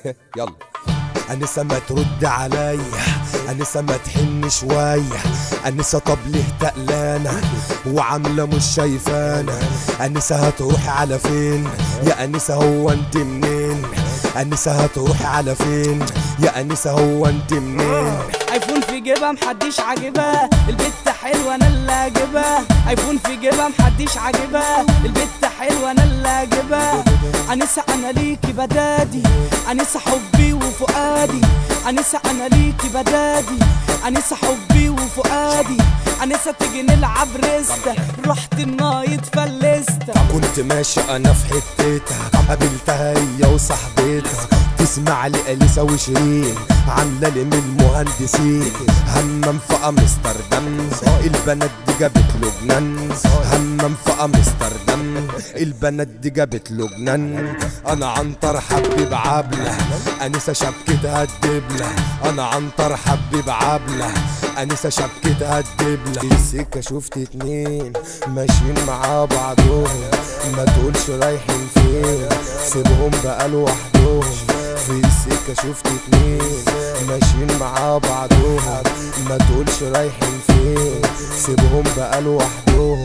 يلا. أنسة ما ترد عليا، أنسة ما تحن شوية، أنسة طب ليه تقلانة وعاملة مش شايفانا؟ أنسة هتروح على فين يا أنسة؟ هو انت منين؟ أنسة هتروح على فين يا أنسة؟ هو انت منين؟ ايفون في جيبها محدش عاجبها، البت حلوه انا اللي عاجبها. ايفون في جيبها محدش عاجبها، البت حلوه انا اللي عاجبها. أنسة أنا ليكي بدادي، أنسة حبي وفؤادي، أنسة أنا ليكي بدادي، أنسة حبي وفؤادي. أنسة تيجي نلعب ريستا، رحت النايت فلستا. كنت ماشي أنا في حتتها، قابلتها هي وصاحبتها، تسمع لي أليسا وشيرين، عاملة لي من المهندسين. همم في أمستردام، البنات دي جابت له جنان. همم في أمستردام، البنات دي جابت له جنان. أنا عنتر حبيب عبلة، أنسة شبكتها الدبلة. أنا عنتر حبيب عبلة، أنسة شبكتها الدبلة. في السكة شفت اتنين ماشيين مع بعضهم، ما تقولش رايحين فين، سيبهم بقى لوحدهم. في السكة شفت اتنين ماشيين مع بعضهم، ما تقولش رايحين فين، سيبهم بقى لوحدهم.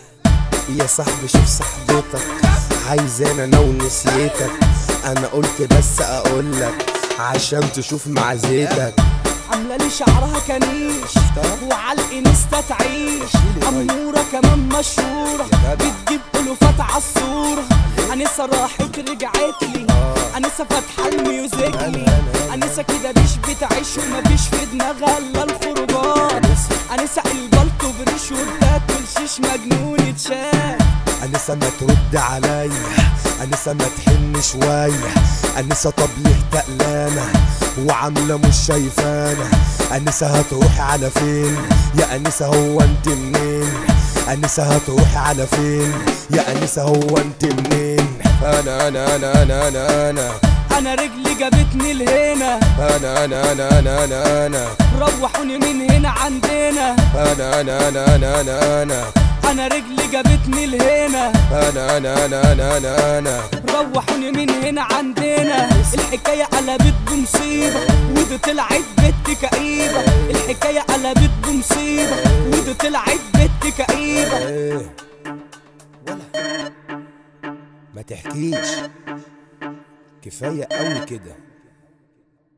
يا صاحبي شوف صاحبتك عايزانا انا ونسيتك، انا قلت بس اقولك عشان تشوف معزتك. عامله لي شعرها كنيش وعلى الانستا تعيش، اموره كمان مشهوره بتجيب الوفات عالصوره. أنسة راحت رجعت لي، أنسة فاتحه الميوزيكلي. أنسة كده مش بتعيش ومفيش في دماغها الا الخروجات. أنسة البلطو بريش وبتاكل شيش مجنونة شاي. أنسة ما ترد عليا، أنسة ما تحن شوية، أنسة طب ليه تقلانة وعاملة مش شايفانا؟ أنسة هتروح على فين يا أنسة؟ هو انت منين؟ أنسة هتروح على فين يا أنسة؟ هو انت منين؟ أنا رجلي جابتني لهنا، أنا روحوني من هنا عندنا. أنا رجلي جابتني لهنا، روحوني من هنا عندنا. الحكاية قلبت بمصيبة ودي طلعت بنت كئيبة. الحكاية قلبت بمصيبة ودي طلعت بنت كئيبة. ما تحكيش، كفاية قوي كده.